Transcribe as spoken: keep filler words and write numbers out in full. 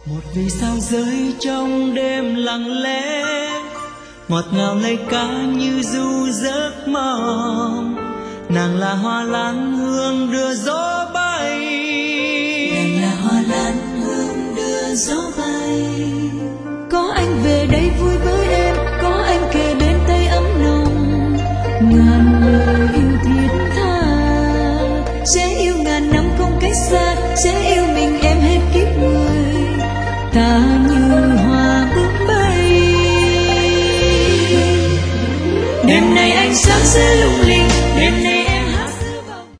Một vì sao rơi trong đêm lặng lẽ, ngọt ngào lời ca như du giấc mộng. Nàng là hoa lan hương đưa gió bay, nàng là hoa lan hương đưa gió bay. Có anh về đây vui với em, có anh kề bên tay ấm nồng. Ngàn lời yêu thiết tha, sẽ yêu ngàn năm không cách xa, sẽ yêu mình em hết kiếp người. Ta như hoa bước bay. Đêm nay ánh sáng sẽ lung linh, đêm nay